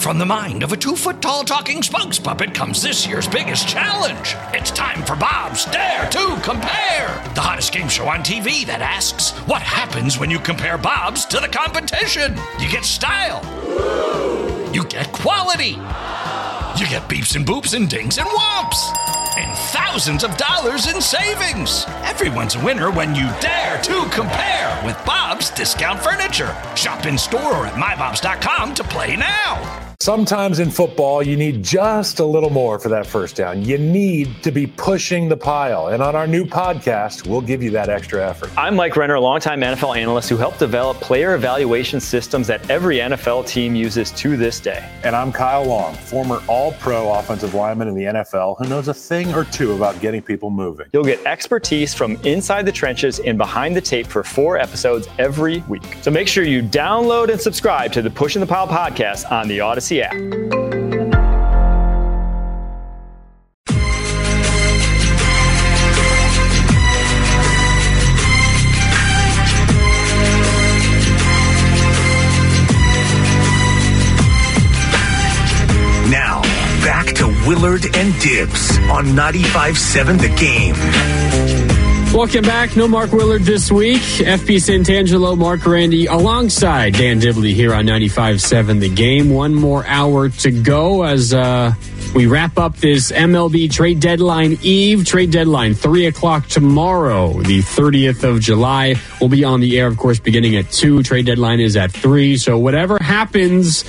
from the mind of a 2-foot-tall talking spokes puppet comes this year's biggest challenge. It's time for Bob's Dare to Compare, the hottest game show on TV that asks, what happens when you compare Bobs to the competition? You get style. You get quality. You get beeps and boops and dings and whomps. And thousands of dollars in savings. Everyone's a winner when you dare to compare with Bob's Discount Furniture. Shop in store or at mybobs.com to play now. Sometimes in football, you need just a little more for that first down. You need to be pushing the pile. And on our new podcast, we'll give you that extra effort. I'm Mike Renner, a longtime NFL analyst who helped develop player evaluation systems that every NFL team uses to this day. And I'm Kyle Long, former all-pro offensive lineman in the NFL who knows a thing or two about getting people moving. You'll get expertise from inside the trenches and behind the tape for 4 episodes every week. So make sure you download and subscribe to the Pushing the Pile podcast on the Odyssey app. Now, back to Willard and Dibbs on 95.7 The Game. Welcome back. No Mark Willard this week. FP Santangelo, Mark Randy, alongside Dan Dibley here on 95.7 The Game. One more hour to go as we wrap up this MLB trade deadline eve. Trade deadline, 3 o'clock tomorrow, the 30th of July. We'll be on the air, of course, beginning at 2. Trade deadline is at 3. So whatever happens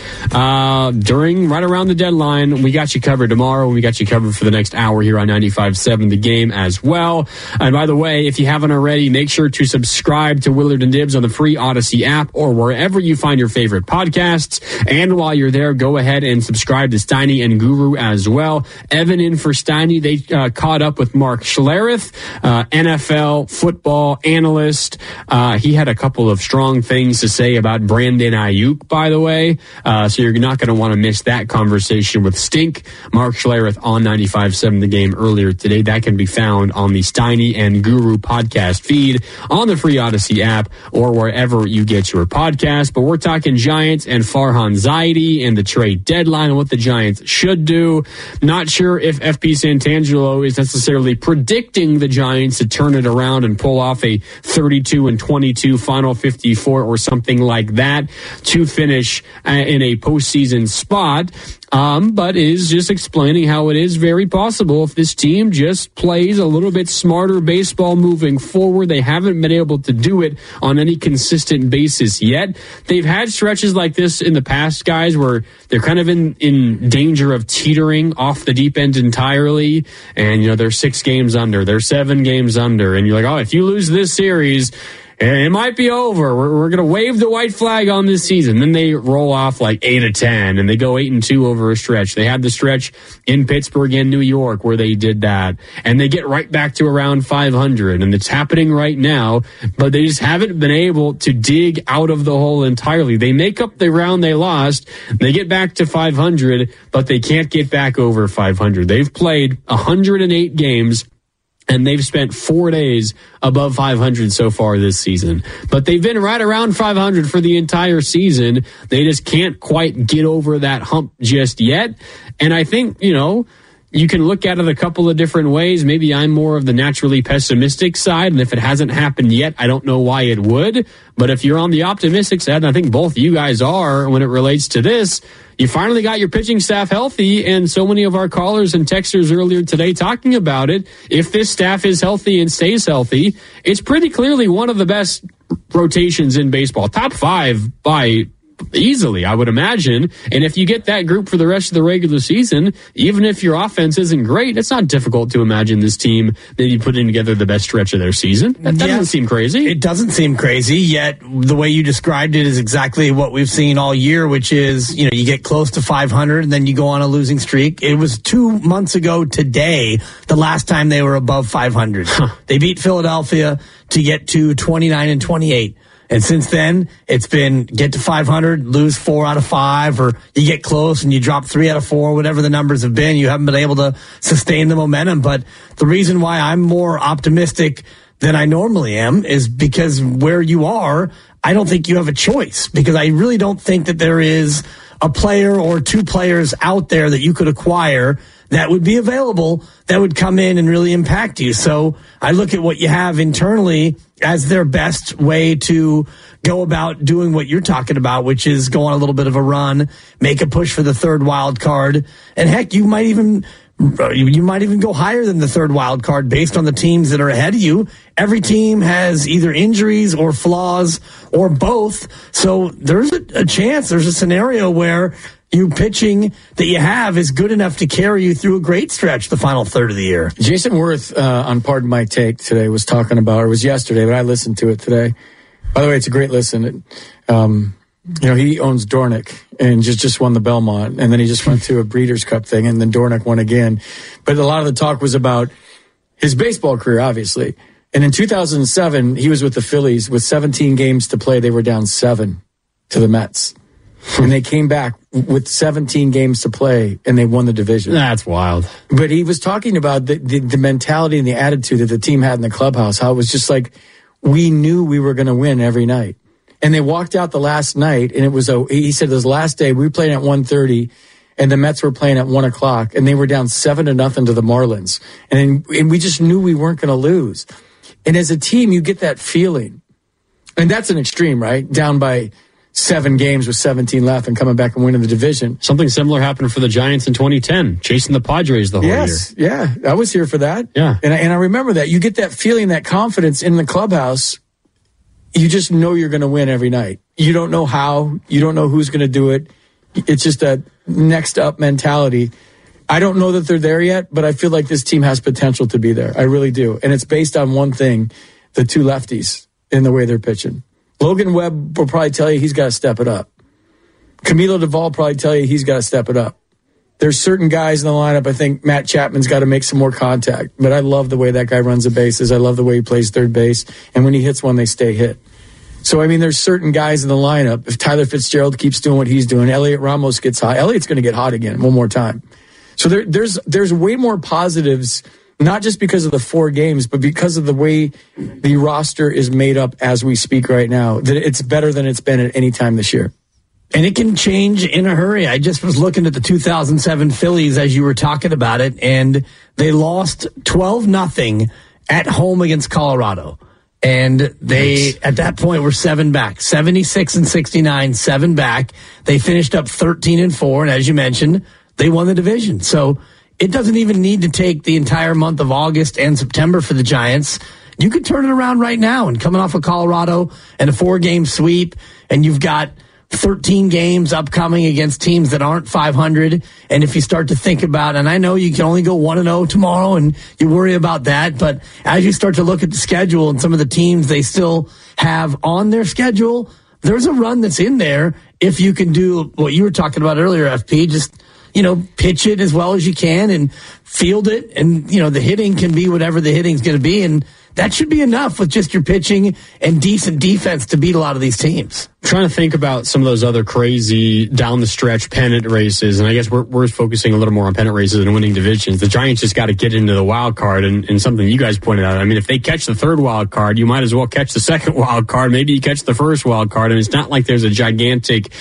right around the deadline, we got you covered tomorrow. We got you covered for the next hour here on 95.7 The Game as well. And by the way, if you haven't already, make sure to subscribe to Willard and Dibbs on the free Odyssey app or wherever you find your favorite podcasts. And while you're there, go ahead and subscribe to Steiny and Guru as well. Evan in for Steiny. They caught up with Mark Schlereth, NFL football analyst. He had a couple of strong things to say about Brandon Ayuk, by the way. So you're not going to want to miss that conversation with Stink. Mark Schlereth on 95.7 The Game earlier today. That can be found on the Steiny and Guru podcast feed on the free Odyssey app or wherever you get your podcast. But we're talking Giants and Farhan Zaidi and the trade deadline and what the Giants should do. Not sure if FP Santangelo is necessarily predicting the Giants to turn it around and pull off a 32-22 final 54 or something like that to finish in a postseason spot. But is just explaining how it is very possible if this team just plays a little bit smarter baseball moving forward. They haven't been able to do it on any consistent basis yet. They've had stretches like this in the past, guys, where they're kind of in danger of teetering off the deep end entirely. And, they're 6 games under, they're 7 games under. And you're like, oh, if you lose this series, it might be over. We're going to wave the white flag on this season. Then they roll off like 8-10, and they go 8-2 over a stretch. They had the stretch in Pittsburgh and New York where they did that, and they get right back to around 500, and it's happening right now. But they just haven't been able to dig out of the hole entirely. They make up the round they lost. They get back to 500, but they can't get back over 500. They've played 108 games. And they've spent 4 days above 500 so far this season. But they've been right around 500 for the entire season. They just can't quite get over that hump just yet. And I think, you can look at it a couple of different ways. Maybe I'm more of the naturally pessimistic side, and if it hasn't happened yet, I don't know why it would. But if you're on the optimistic side, and I think both you guys are when it relates to this, you finally got your pitching staff healthy, and so many of our callers and texters earlier today talking about it. If this staff is healthy and stays healthy, it's pretty clearly one of the best rotations in baseball. Top 5 by easily, I would imagine. And if you get that group for the rest of the regular season, even if your offense isn't great, it's not difficult to imagine this team maybe putting together the best stretch of their season. That doesn't seem crazy. It doesn't seem crazy, yet the way you described it is exactly what we've seen all year, which is, you get close to 500 and then you go on a losing streak. It was 2 months ago today, the last time they were above 500. They beat Philadelphia to get to 29-28. And since then, it's been get to 500, lose 4 out of 5, or you get close and you drop 3 out of 4, whatever the numbers have been. You haven't been able to sustain the momentum. But the reason why I'm more optimistic than I normally am is because where you are, I don't think you have a choice, because I really don't think that there is a player or two players out there that you could acquire that would be available that would come in and really impact you. So I look at what you have internally as their best way to go about doing what you're talking about, which is go on a little bit of a run, make a push for the third wild card. And heck, you might even go higher than the third wild card based on the teams that are ahead of you. Every team has either injuries or flaws or both. So there's a chance, there's a scenario where you pitching that you have is good enough to carry you through a great stretch the final third of the year. Jason Worth on Pardon My Take today was talking about, or it was yesterday, but I listened to it today. By the way, it's a great listen. He owns Dornick and just won the Belmont, and then he just went to a Breeders' Cup thing, and then Dornick won again. But a lot of the talk was about his baseball career, obviously. And in 2007, he was with the Phillies with 17 games to play. They were down 7 to the Mets. And they came back with 17 games to play, and they won the division. That's wild. But he was talking about the mentality and the attitude that the team had in the clubhouse, how it was just like we knew we were going to win every night. And they walked out the last night, and he said this last day, we played at 1:30, and the Mets were playing at 1 o'clock, and they were down 7-0 to the Marlins. And we just knew we weren't going to lose. And as a team, you get that feeling. And that's an extreme, right? Down by 7 games with 17 left and coming back and winning the division. Something similar happened for the Giants in 2010, chasing the Padres the whole year. Yeah, I was here for that. Yeah. And I remember that. You get that feeling, that confidence in the clubhouse. You just know you're going to win every night. You don't know how. You don't know who's going to do it. It's just a next up mentality. I don't know that they're there yet, but I feel like this team has potential to be there. I really do. And it's based on one thing, the two lefties in the way they're pitching. Logan Webb will probably tell you he's got to step it up. Camilo Duvall will probably tell you he's got to step it up. There's certain guys in the lineup. I think Matt Chapman's got to make some more contact. But I love the way that guy runs the bases. I love the way he plays third base. And when he hits one, they stay hit. So, I mean, there's certain guys in the lineup. If Tyler Fitzgerald keeps doing what he's doing, Elliot Ramos gets hot. Elliot's going to get hot again one more time. So there's way more positives, not just because of the 4 games, but because of the way the roster is made up as we speak right now, that it's better than it's been at any time this year. And it can change in a hurry. I just was looking at the 2007 Phillies as you were talking about it, and they lost 12-0 at home against Colorado. And they, at that point, were 7 back, 76-69, 7 back. They finished up 13-4, and as you mentioned, they won the division. So it doesn't even need to take the entire month of August and September for the Giants. You could turn it around right now, and coming off of Colorado and a 4-game sweep, and you've got 13 games upcoming against teams that aren't 500. And if you start to think about, and I know you can only go 1-0 tomorrow and you worry about that, but as you start to look at the schedule and some of the teams they still have on their schedule, there's a run that's in there if you can do what you were talking about earlier, FP, just, pitch it as well as you can and field it. And, the hitting can be whatever the hitting's going to be. And that should be enough with just your pitching and decent defense to beat a lot of these teams. I'm trying to think about some of those other crazy down the stretch pennant races, and I guess we're focusing a little more on pennant races and winning divisions. The Giants just got to get into the wild card, and something you guys pointed out. I mean, if they catch the third wild card, you might as well catch the second wild card. Maybe you catch the first wild card, and it's not like there's a gigantic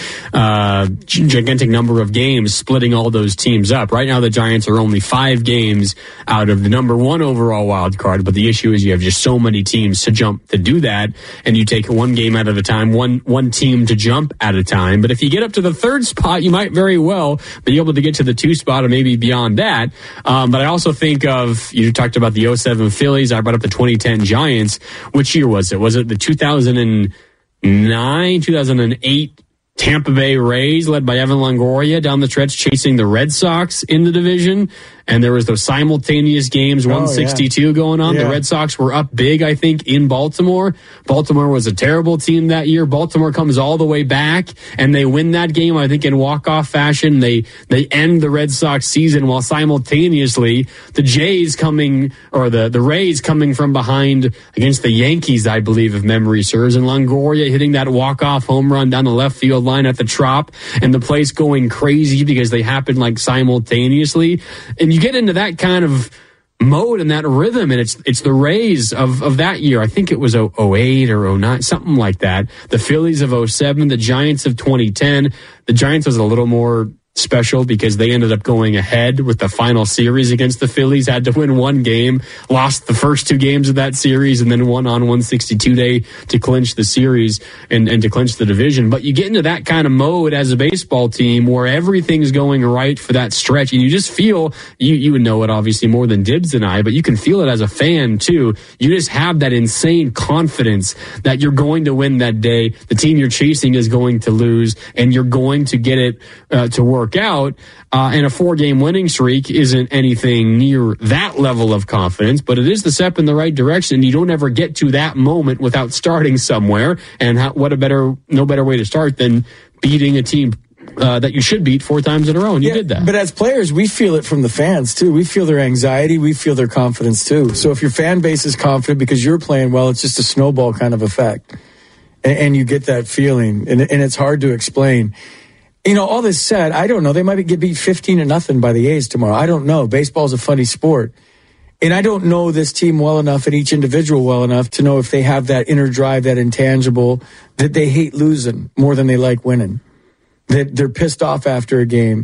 number of games splitting all those teams up. Right now, the Giants are only 5 games out of the number 1 overall wild card, but the issue is you have just so many teams to jump to do that, and you take one game at a time, one team to jump at a time. But if you get up to the 3rd spot, you might very well be able to get to the 2 spot or maybe beyond that. But I also think of, you talked about the 07 Phillies, I brought up the 2010 Giants. Which year was it? Was it the 2009, 2008 Tampa Bay Rays led by Evan Longoria down the stretch chasing the Red Sox in the division? And there was those simultaneous games, 162 going on. Yeah. The Red Sox were up big, I think, in Baltimore. Baltimore was a terrible team that year. Baltimore comes all the way back, and they win that game, I think, in walk-off fashion. They end the Red Sox season while simultaneously the Jays coming, or the Rays coming from behind against the Yankees, I believe, if memory serves. And Longoria hitting that walk-off home run down the left field line at the Trop, and the place going crazy because they happened like simultaneously. And you get into that kind of mode and that rhythm, and it's the Rays of that year. I think it was 08 or 09, something like that. The Phillies of 07, the Giants of 2010. The Giants was a little more special because they ended up going ahead with the final series against the Phillies, had to win one game, lost the first 2 games of that series, and then won on 162 day to clinch the series and to clinch the division. But you get into that kind of mode as a baseball team where everything's going right for that stretch, and you just feel, you would know it obviously more than Dibbs and I, but you can feel it as a fan too. You just have that insane confidence that you're going to win that day, the team you're chasing is going to lose, and you're going to get it to work out, and a 4-game winning streak isn't anything near that level of confidence, but it is the step in the right direction. You don't ever get to that moment without starting somewhere, and no better way to start than beating a team that you should beat 4 times in a row, and you did that. But as players, we feel it from the fans too. We feel their anxiety, we feel their confidence too. So if your fan base is confident because you're playing well, it's just a snowball kind of effect, and you get that feeling, and it's hard to explain. You know, all this said, I don't know. They might get beat 15-0 by the A's tomorrow. I don't know. Baseball's a funny sport. And I don't know this team well enough and each individual well enough to know if they have that inner drive, that intangible, that they hate losing more than they like winning, that they're pissed off after a game.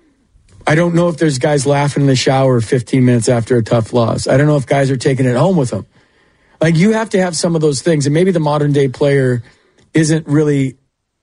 I don't know if there's guys laughing in the shower 15 minutes after a tough loss. I don't know if guys are taking it home with them. Like, you have to have some of those things. And maybe the modern day player isn't really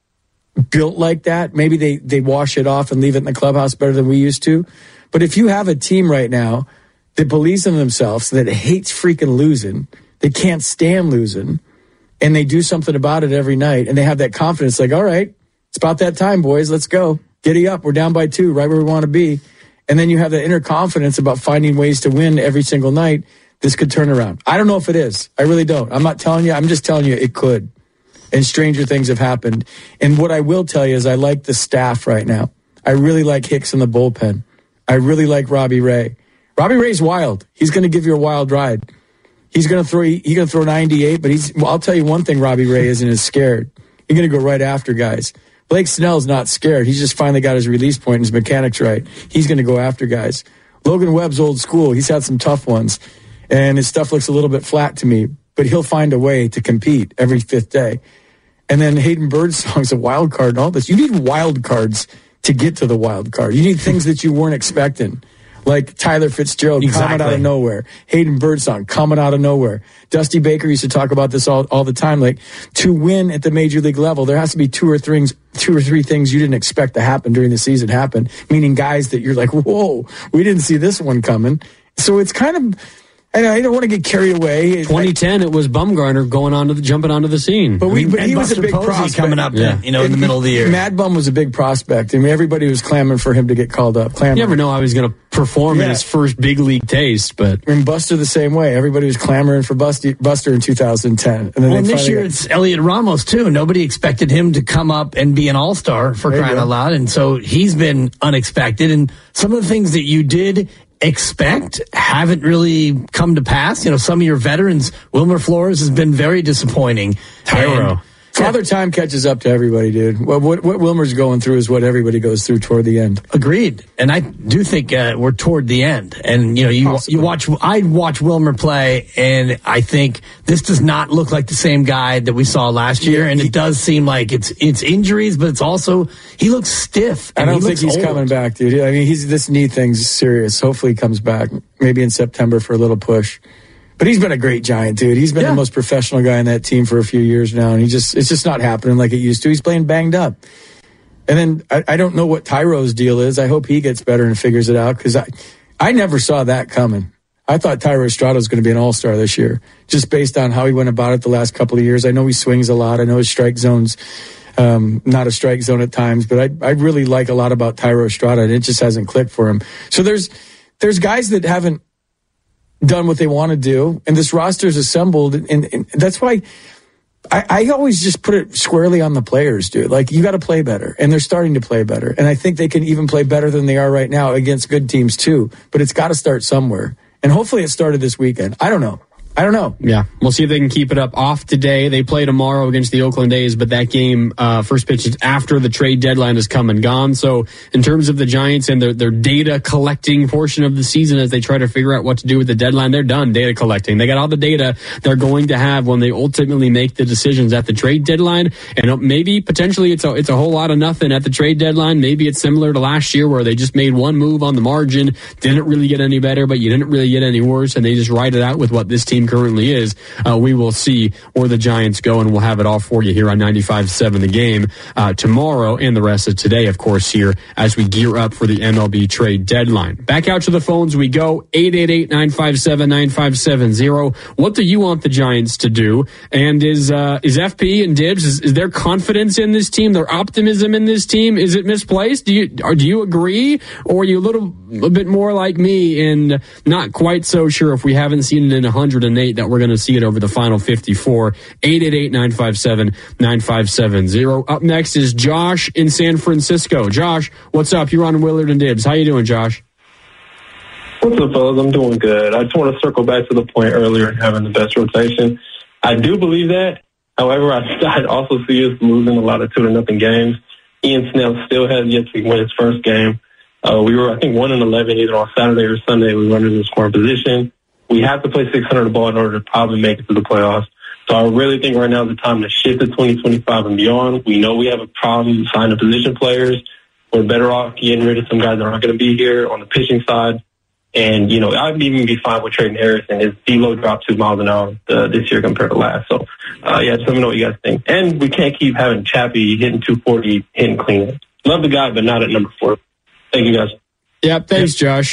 built like that. Maybe they wash it off and leave it in the clubhouse better than we used to. But if you have a team right now that believes in themselves, that hates freaking losing, they can't stand losing, and they do something about it every night, and they have that confidence, like, all right, it's about that time, boys, let's go. Giddy up, we're down by 2, right where we want to be. And then you have that inner confidence about finding ways to win every single night. This could turn around. I don't know if it is. I really don't. I'm not telling you. I'm just telling you it could. And stranger things have happened. And what I will tell you is I like the staff right now. I really like Hicks in the bullpen. I really like Robbie Ray. Robbie Ray's wild. He's going to give you a wild ride. He's going to throw 98, but I'll tell you one thing, Robbie Ray isn't as scared. He's going to go right after guys. Blake Snell's not scared. He's just finally got his release point and his mechanics right. He's going to go after guys. Logan Webb's old school. He's had some tough ones, and his stuff looks a little bit flat to me, but he'll find a way to compete every 5th day. And then Hayden Birdsong's a wild card and all this. You need wild cards to get to the wild card. You need things that you weren't expecting, like Tyler Fitzgerald coming out of nowhere, Hayden Birdsong coming out of nowhere. Dusty Baker used to talk about this all the time. Like, to win at the major league level, there has to be 2 or 3 things you didn't expect to happen during the season happen, meaning guys that you're like, whoa, we didn't see this one coming. So it's kind of, I don't want to get carried away. 2010, it was Bumgarner jumping onto the scene. But he was a big prospect coming up, in the middle of the year. Mad Bum was a big prospect. I mean, everybody was clamoring for him to get called up. You never know how he's going to perform in his first big league taste. But and Buster the same way. Everybody was clamoring for Buster in 2010. And then this year it's Elliot Ramos too. Nobody expected him to come up and be an all-star for crying out loud, and so he's been unexpected. And some of the things that you did expect haven't really come to pass. You know, some of your veterans, Wilmer Flores has been very disappointing. Tyro. Father Time catches up to everybody, dude. What Wilmer's going through is what everybody goes through toward the end. Agreed. And I do think we're toward the end. And, you know, I watch Wilmer play, and I think this does not look like the same guy that we saw last year. And it does seem like it's injuries, but it's also, he looks stiff. I don't think he's coming back, dude. I mean, this knee thing's serious. Hopefully he comes back maybe in September for a little push. But he's been a great Giant, dude. He's been the most professional guy in that team for a few years now, and it's just not happening like it used to. He's playing banged up. And then I don't know what Tyro's deal is. I hope he gets better and figures it out, because I never saw that coming. I thought Tyro Estrada was going to be an all-star this year, just based on how he went about it the last couple of years. I know he swings a lot. I know his strike zone's not a strike zone at times, but I really like a lot about Tyro Estrada, and it just hasn't clicked for him. So there's guys that haven't done what they want to do, and this roster is assembled, and that's why I always just put it squarely on the players, dude. Like, you got to play better, and they're starting to play better, and I think they can even play better than they are right now against good teams too, but it's got to start somewhere, and hopefully it started this weekend. I don't know. I don't know. Yeah, we'll see if they can keep it up. Off today. They play tomorrow against the Oakland A's, but that game, first pitch is after the trade deadline has come and gone. So in terms of the Giants and their data collecting portion of the season as they try to figure out what to do with the deadline, they're done data collecting. They got all the data they're going to have when they ultimately make the decisions at the trade deadline. And maybe potentially it's a whole lot of nothing at the trade deadline. Maybe it's similar to last year where they just made one move on the margin, didn't really get any better, but you didn't really get any worse, and they just ride it out with what this team currently is. We will see where the Giants go, and we'll have it all for you here on 95.7 The Game tomorrow and the rest of today, of course, here as we gear up for the MLB trade deadline. Back out to the phones we go, 888-957-9570. What do you want the Giants to do? And is FP and Dibs, is their confidence in this team, their optimism in this team, is it misplaced? Do you agree? Or are you a bit more like me and not quite so sure if we haven't seen it in 108 that we're going to see it over the final 54? 888-957-9570. Up next is Josh in San Francisco. Josh, what's up? You're on Willard and Dibs. How you doing, Josh? What's up, fellas? I'm doing good. I just want to circle back to the point earlier, having the best rotation. I do believe that. However, I also see us losing a lot of 2-0 games. Ian Snell still has yet to win his first game. We were, I think, 1-11 either on Saturday or Sunday. We were under the scoring position. We have to play 600 the ball in order to probably make it to the playoffs. So I really think right now is the time to shift to 2025 and beyond. We know we have a problem signing position players. We're better off getting rid of some guys that aren't going to be here on the pitching side. And, I'd even be fine with trading Harrison. His velo dropped 2 miles an hour this year compared to last. So, just let me know what you guys think. And we can't keep having Chappie hitting 240, hitting clean. Love the guy, but not at number 4. Thank you, guys. Yep, thanks, Josh.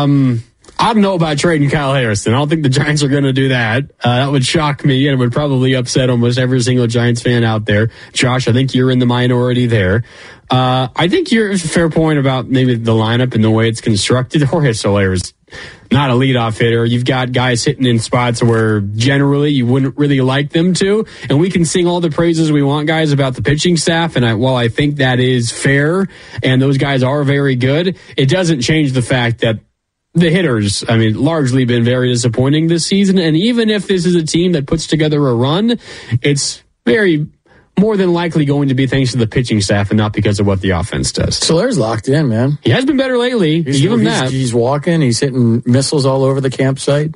I don't know about trading Kyle Harrison. I don't think the Giants are going to do that. That would shock me, and it would probably upset almost every single Giants fan out there. Josh, I think you're in the minority there. I think you're a fair point about maybe the lineup and the way it's constructed. Jorge Soler is not a leadoff hitter. You've got guys hitting in spots where generally you wouldn't really like them to. And we can sing all the praises we want, guys, about the pitching staff. And while I think that is fair and those guys are very good, it doesn't change the fact that the hitters, largely been very disappointing this season. And even if this is a team that puts together a run, it's very more than likely going to be thanks to the pitching staff and not because of what the offense does. Soler's locked in, man. He has been better lately. Give him that. He's walking. He's hitting missiles all over the campsite.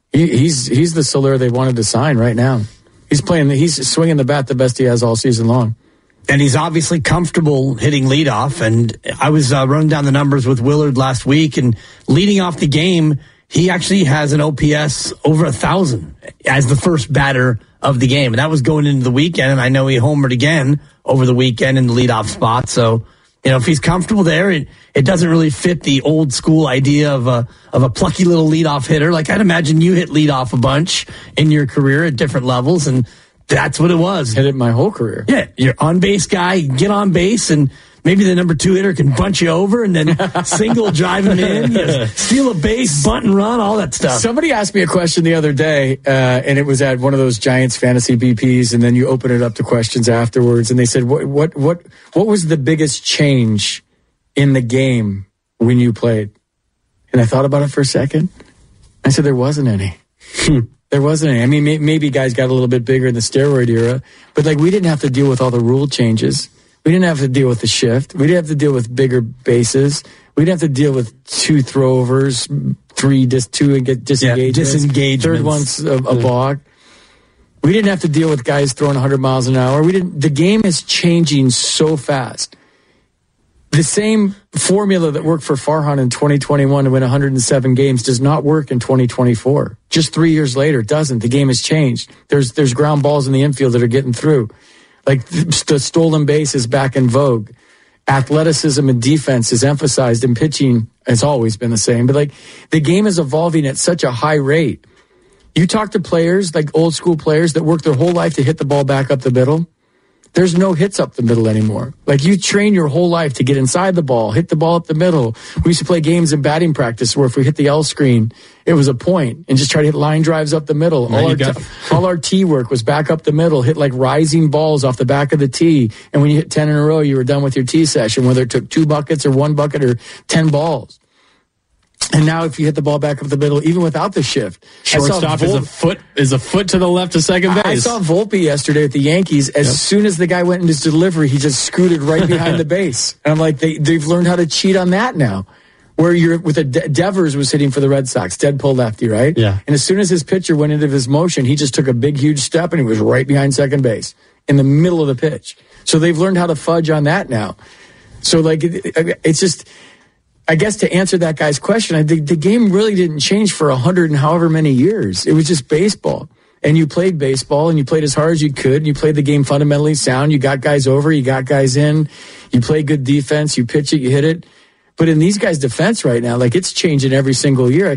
He's the Soler they wanted to sign right now. He's swinging the bat the best he has all season long. And he's obviously comfortable hitting leadoff. And I was running down the numbers with Willard last week, and leading off the game, he actually has an OPS over 1,000 as the first batter of the game. And that was going into the weekend, and I know he homered again over the weekend in the leadoff spot. So, if he's comfortable there, it doesn't really fit the old school idea of a plucky little leadoff hitter. Like, I'd imagine you hit leadoff a bunch in your career at different levels, and that's what it was. Hit it my whole career. Yeah, you're on base guy, get on base, and maybe the number 2 hitter can bunch you over and then single drive him in, steal a base, bunt and run, all that stuff. Somebody asked me a question the other day, and it was at one of those Giants fantasy BPs, and then you open it up to questions afterwards, and they said, "What was the biggest change in the game when you played?" And I thought about it for a second. I said, "There wasn't any." There wasn't any. Maybe guys got a little bit bigger in the steroid era, but we didn't have to deal with all the rule changes. We didn't have to deal with the shift. We didn't have to deal with bigger bases. We didn't have to deal with 2 throwovers, 2 and get disengagements. Third one's a balk. We didn't have to deal with guys throwing 100 miles an hour. The game is changing so fast. The same formula that worked for Farhan in 2021 to win 107 games does not work in 2024. Just 3 years later, it doesn't. The game has changed. There's ground balls in the infield that are getting through. The stolen base is back in vogue. Athleticism and defense is emphasized, and pitching has always been the same. But the game is evolving at such a high rate. You talk to players, old school players that work their whole life to hit the ball back up the middle. There's no hits up the middle anymore. You train your whole life to get inside the ball, hit the ball up the middle. We used to play games in batting practice where if we hit the L screen, it was a point, and just try to hit line drives up the middle. All our tee work was back up the middle, hit rising balls off the back of the tee. And when you hit 10 in a row, you were done with your tee session, whether it took 2 buckets or 1 bucket or 10 balls. And now if you hit the ball back up the middle, even without the shift. Shortstop is a foot to the left of second base. I saw Volpe yesterday at the Yankees. As soon as the guy went in his delivery, he just scooted right behind the base. And I'm like, they've learned how to cheat on that now. Where you're with Devers was hitting for the Red Sox, dead pull lefty, right? Yeah. And as soon as his pitcher went into his motion, he just took a big, huge step and he was right behind second base in the middle of the pitch. So they've learned how to fudge on that now. So like, it's just, I guess to answer that guy's question, I think the game really didn't change for 100 and however many years. It was just baseball. And you played baseball and you played as hard as you could. And you played the game fundamentally sound. You got guys over, you got guys in. You play good defense, you pitch it, you hit it. But in these guys' defense right now, like it's changing every single year.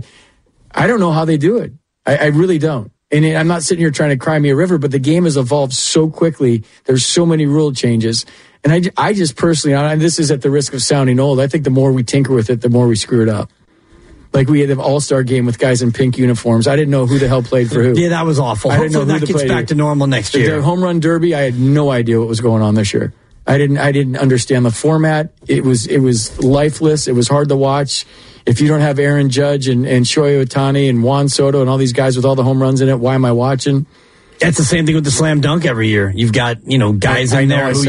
I don't know how they do it. I really don't. And I'm not sitting here trying to cry me a river, but the game has evolved so quickly. There's so many rule changes. And I just personally, and this is at the risk of sounding old, I think the more we tinker with it, the more we screw it up. Like we had an all-star game with guys in pink uniforms. I didn't know who the hell played for who. Yeah, that was awful. I didn't know Hopefully that gets back to normal next year. The home run derby, I had no idea what was going on this year. I didn't understand the format. It was lifeless. It was hard to watch. If you don't have Aaron Judge and Shohei Ohtani and Juan Soto and all these guys with all the home runs in it, why am I watching? That's the same thing with the slam dunk every year. You've got, guys in there who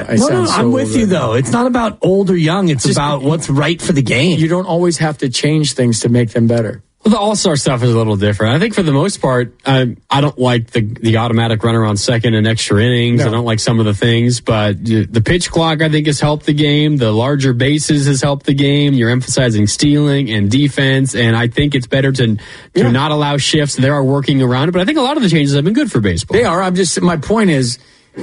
I'm with you though. It's not about old or young. It's about what's right for the game. You don't always have to change things to make them better. Well, the all-star stuff is a little different. I think for the most part, I don't like the automatic runner on second and extra innings. No. I don't like some of the things, but the pitch clock, I think, has helped the game. The larger bases has helped the game. You're emphasizing stealing and defense, and I think it's better to not allow shifts. They are working around it, but I think a lot of the changes have been good for baseball. They are. My point is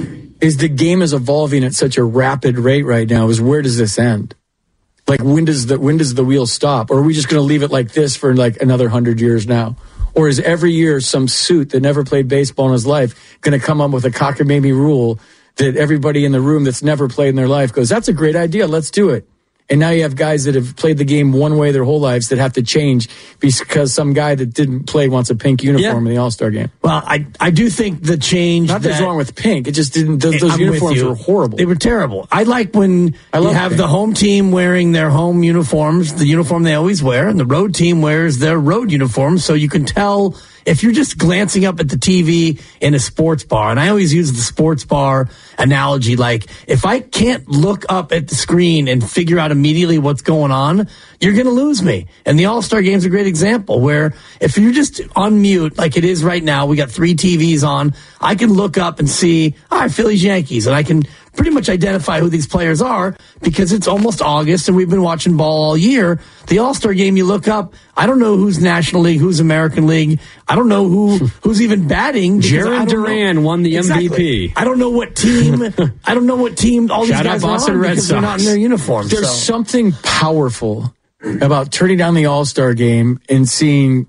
the game is evolving at such a rapid rate right now. Where does this end? Like, when does the wheel stop? Or are we just going to leave it like this for like another 100 years now? Or is every year some suit that never played baseball in his life going to come up with a cockamamie rule that everybody in the room that's never played in their life goes, that's a great idea, let's do it. And now you have guys that have played the game one way their whole lives that have to change because some guy that didn't play wants a pink uniform in the All-Star game. Well, I do think the change... Not that's wrong with pink. It just didn't... Those uniforms were horrible. They were terrible. I like when you have the home team wearing their home uniforms, the uniform they always wear, and the road team wears their road uniform, so you can tell... If you're just glancing up at the TV in a sports bar, and I always use the sports bar analogy, like if I can't look up at the screen and figure out immediately what's going on, you're going to lose me. And the All-Star Game's a great example where if you're just on mute, like it is right now, we got 3 TVs on, I can look up and see, Phillies, Yankees, and I can pretty much identify who these players are because it's almost August and we've been watching ball all year. The All-Star Game, you look up, I don't know who's National League, who's American League. I don't know who's even batting. Jaron Duran won the MVP. I don't know what team. All these guys are on because they're not in their uniforms. There's something powerful about turning down the All-Star Game and seeing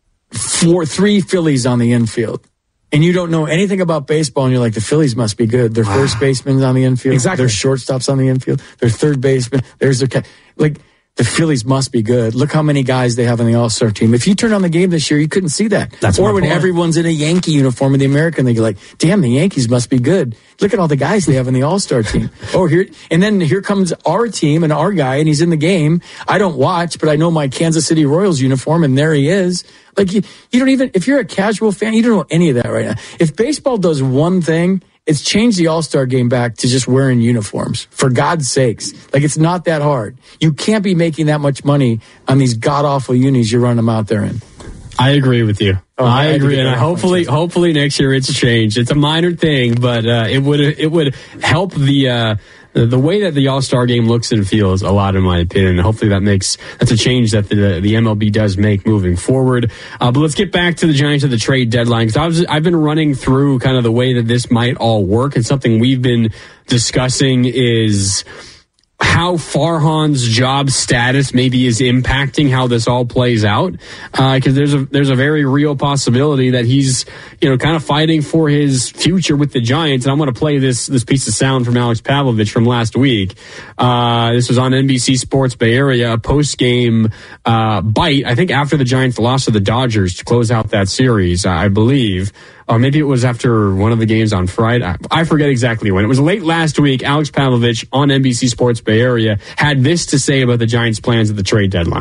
3 Phillies on the infield. And you don't know anything about baseball, and you're like, the Phillies must be good. Their first baseman's on the infield. Exactly. Their shortstop's on the infield. Their third baseman. There's their the Phillies must be good. Look how many guys they have on the All-Star team. If you turn on the game this year, you couldn't see that. Or when everyone's in a Yankee uniform in the American League, you're like, damn, the Yankees must be good. Look at all the guys they have in the All-Star team. Here comes our team and our guy, and he's in the game. I don't watch, but I know my Kansas City Royals uniform, and there he is. Like, you don't even, if you're a casual fan, you don't know any of that right now. If baseball does one thing, it's changed the All-Star Game back to just wearing uniforms. For God's sakes. Like, it's not that hard. You can't be making that much money on these god-awful unis you're running them out there in. I agree with you. I agree, and hopefully next year it's changed. It's a minor thing, but it would help the way that the All-Star Game looks and feels a lot, in my opinion. Hopefully that's a change that the MLB does make moving forward. But let's get back to the Giants at the trade deadline, because I've been running through kind of the way that this might all work, and something we've been discussing is how Farhan's job status maybe is impacting how this all plays out. Because there's a very real possibility that he's, kind of fighting for his future with the Giants. And I'm going to play this piece of sound from Alex Pavlovich from last week. This was on NBC Sports Bay Area, a post-game bite, I think after the Giants lost to the Dodgers to close out that series, I believe. Or maybe it was after one of the games on Friday. I forget exactly when. It was late last week. Alex Pavlovich on NBC Sports Bay Area had this to say about the Giants' plans at the trade deadline.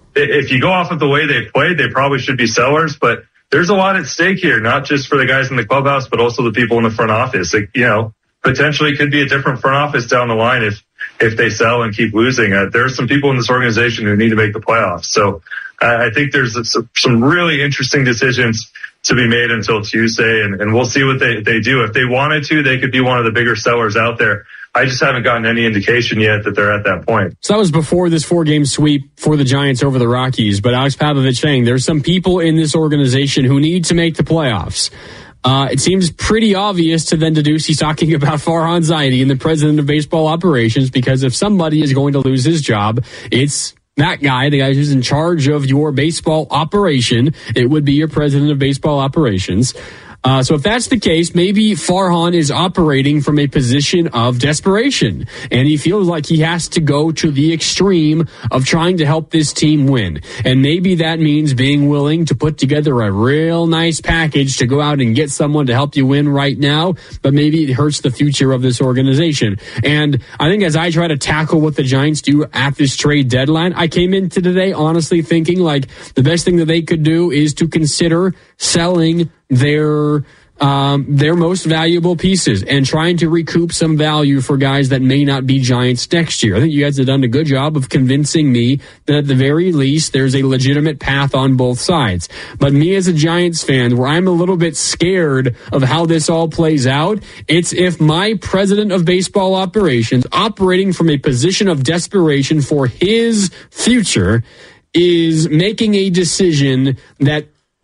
if you go off of the way they played, they probably should be sellers, but there's a lot at stake here, not just for the guys in the clubhouse, but also the people in the front office. Like, potentially could be a different front office down the line if they sell and keep losing. There are some people in this organization who need to make the playoffs. So I think there's some really interesting decisions to be made until Tuesday, and we'll see what they do. If they wanted to, they could be one of the bigger sellers out there. I just haven't gotten any indication yet that they're at that point. So that was before this 4-game sweep for the Giants over the Rockies. But Alex Pavlovich saying there's some people in this organization who need to make the playoffs. It seems pretty obvious to then deduce he's talking about Farhan Zaidi and the president of baseball operations, because if somebody is going to lose his job, it's that guy, the guy who's in charge of your baseball operation. It would be your president of baseball operations. So if that's the case, maybe Farhan is operating from a position of desperation, and he feels like he has to go to the extreme of trying to help this team win. And maybe that means being willing to put together a real nice package to go out and get someone to help you win right now, but maybe it hurts the future of this organization. And I think as I try to tackle what the Giants do at this trade deadline, I came into today honestly thinking like the best thing that they could do is to consider selling their most valuable pieces and trying to recoup some value for guys that may not be Giants next year. I think you guys have done a good job of convincing me that at the very least there's a legitimate path on both sides. But me as a Giants fan, where I'm a little bit scared of how this all plays out, it's if my president of baseball operations, operating from a position of desperation for his future, is making a decision that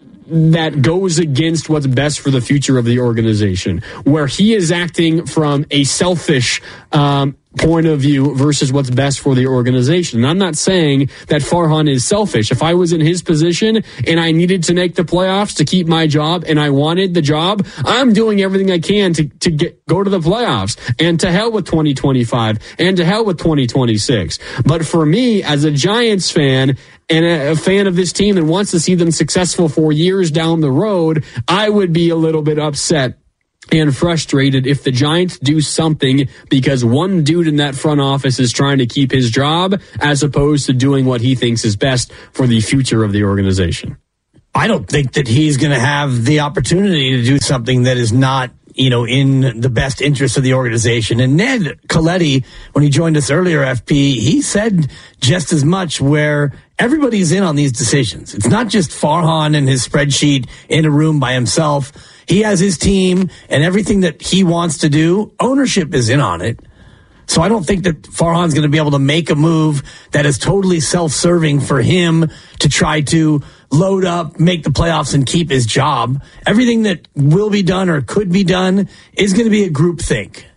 goes against what's best for the future of the organization, where he is acting from a selfish point of view versus what's best for the organization. And I'm not saying that Farhan is selfish. If I was in his position and I needed to make the playoffs to keep my job and I wanted the job, I'm doing everything I can to go to the playoffs, and to hell with 2025 and to hell with 2026. But for me, as a Giants fan and a fan of this team that wants to see them successful for years down the road, I would be a little bit upset and frustrated if the Giants do something because one dude in that front office is trying to keep his job as opposed to doing what he thinks is best for the future of the organization. I don't think that he's going to have the opportunity to do something that is not, in the best interest of the organization. And Ned Colletti, when he joined us earlier, FP, he said just as much, where everybody's in on these decisions. It's not just Farhan and his spreadsheet in a room by himself. He has his team, and everything that he wants to do, ownership is in on it. So I don't think that Farhan's going to be able to make a move that is totally self-serving for him to try to load up, make the playoffs, and keep his job. Everything that will be done or could be done is going to be a group think.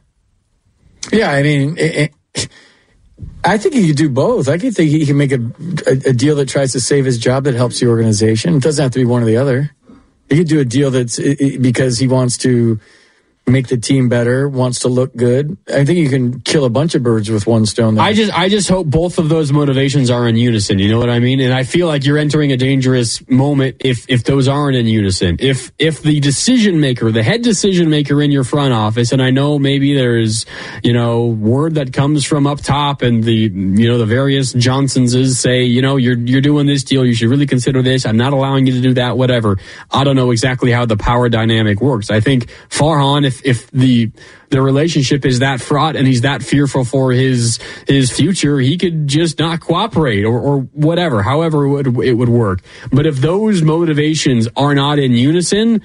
Yeah, I mean, I think he could do both. I think he can make a deal that tries to save his job that helps the organization. It doesn't have to be one or the other. He could do a deal that's because he wants to make the team better, wants to look good. I think you can kill a bunch of birds with one stone there. I just hope both of those motivations are in unison. You know what I mean? And I feel like you're entering a dangerous moment if those aren't in unison. If the decision maker, the head decision maker in your front office, and I know maybe there's, word that comes from up top and the various Johnsonses say, you're doing this deal, you should really consider this. I'm not allowing you to do that, whatever. I don't know exactly how the power dynamic works. I think Farhan, if the relationship is that fraught and he's that fearful for his future, he could just not cooperate or whatever, however it would work. But if those motivations are not in unison,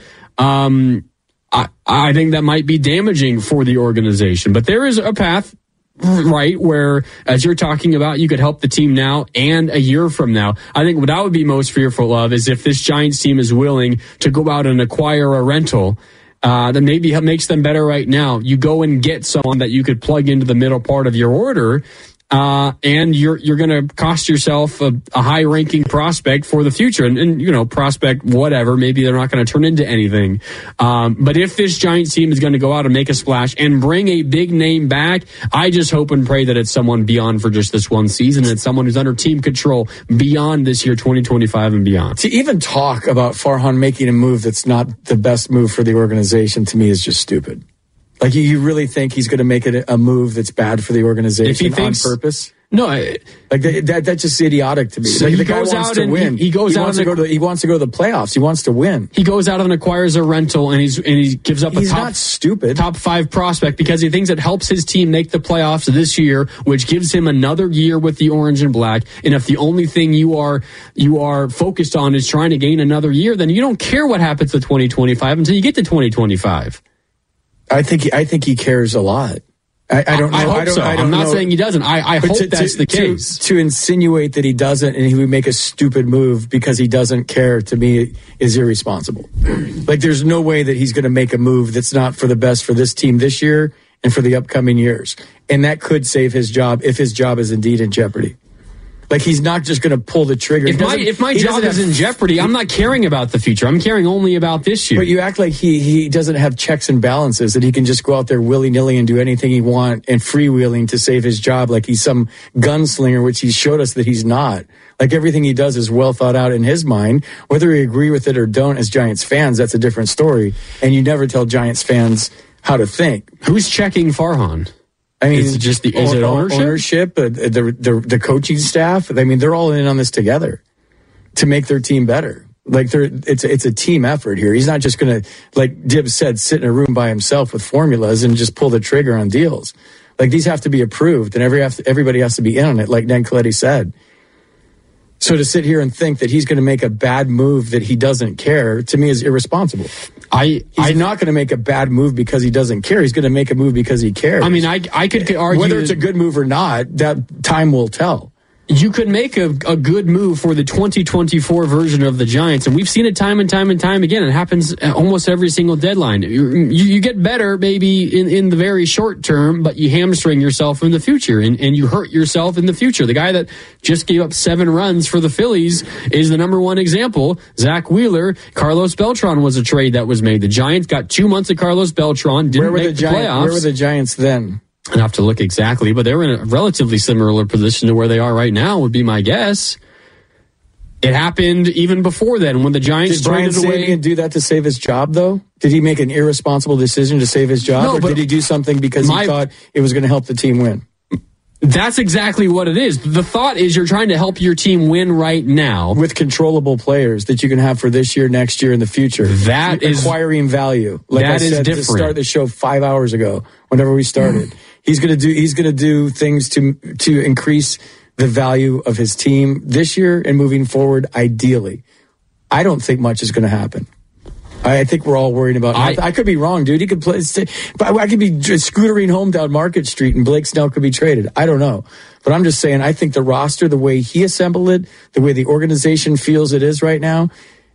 I think that might be damaging for the organization. But there is a path, right, where, as you're talking about, you could help the team now and a year from now. I think what I would be most fearful of is if this Giants team is willing to go out and acquire a rental that maybe makes them better right now. You go and get someone that you could plug into the middle part of your order, and you're going to cost yourself a high-ranking prospect for the future. And prospect, whatever, maybe they're not going to turn into anything. But if this Giants team is going to go out and make a splash and bring a big name back, I just hope and pray that it's someone beyond for just this one season. It's someone who's under team control beyond this year, 2025 and beyond. To even talk about Farhan making a move that's not the best move for the organization, to me, is just stupid. Like, you really think he's going to make it a move that's bad for the organization on purpose? No, that's just idiotic to me. So like, he the guy goes wants out to and win. he wants to go to the playoffs. He wants to win. He goes out and acquires a rental, and he gives up He's not stupid. top 5 prospect because he thinks it helps his team make the playoffs this year, which gives him another year with the orange and black. And if the only thing you are focused on is trying to gain another year, then you don't care what happens to 2025 until you get to 2025. I think he cares a lot. I don't know. I hope so. I'm not saying he doesn't. I hope that's the case. To insinuate that he doesn't and he would make a stupid move because he doesn't care, to me, is irresponsible. Like, there's no way that he's going to make a move that's not for the best for this team this year and for the upcoming years. And that could save his job if his job is indeed in jeopardy. Like, he's not just going to pull the trigger. If my job is in jeopardy, I'm not caring about the future. I'm caring only about this year. But you act like he doesn't have checks and balances, that he can just go out there willy-nilly and do anything he wants and freewheeling to save his job like he's some gunslinger, which he showed us that he's not. Like, everything he does is well thought out in his mind. Whether we agree with it or don't as Giants fans, that's a different story. And you never tell Giants fans how to think. Who's checking Farhan? I mean, is it ownership? The coaching staff. I mean, they're all in on this together to make their team better. Like, it's a team effort here. He's not just going to, like Dibbs said, sit in a room by himself with formulas and just pull the trigger on deals. Like, these have to be approved, and everybody has to be in on it, like Ned Colletti said. So to sit here and think that he's going to make a bad move that he doesn't care, to me, is irresponsible. He's not going to make a bad move because he doesn't care. He's going to make a move because he cares. I mean, I could argue whether it's a good move or not, that time will tell. You could make a good move for the 2024 version of the Giants, and we've seen it time and time and time again. It happens almost every single deadline. You get better maybe in the very short term, but you hamstring yourself in the future, and you hurt yourself in the future. The guy that just gave up 7 runs for the Phillies is the number one example. Zach Wheeler. Carlos Beltran was a trade that was made. The Giants got 2 months of Carlos Beltran, didn't make the playoffs. Where were the Giants then? I'd have to look exactly, but they were in a relatively similar position to where they are right now, would be my guess. It happened even before then when the Giants traded away. Did Brian Sabean do that to save his job, though? Did he make an irresponsible decision to save his job, or did he do something because he thought it was going to help the team win? That's exactly what it is. The thought is you're trying to help your team win right now. With controllable players that you can have for this year, next year, in the future. That is acquiring value. Like I said to start the show 5 hours ago, whenever we started. He's going to do things to increase the value of his team this year and moving forward, ideally. I don't think much is going to happen. I think we're all worried about. I could be wrong, dude. He could play. I could be scootering home down Market Street, and Blake Snell could be traded. I don't know, but I'm just saying. I think the roster, the way he assembled it, the way the organization feels it is right now,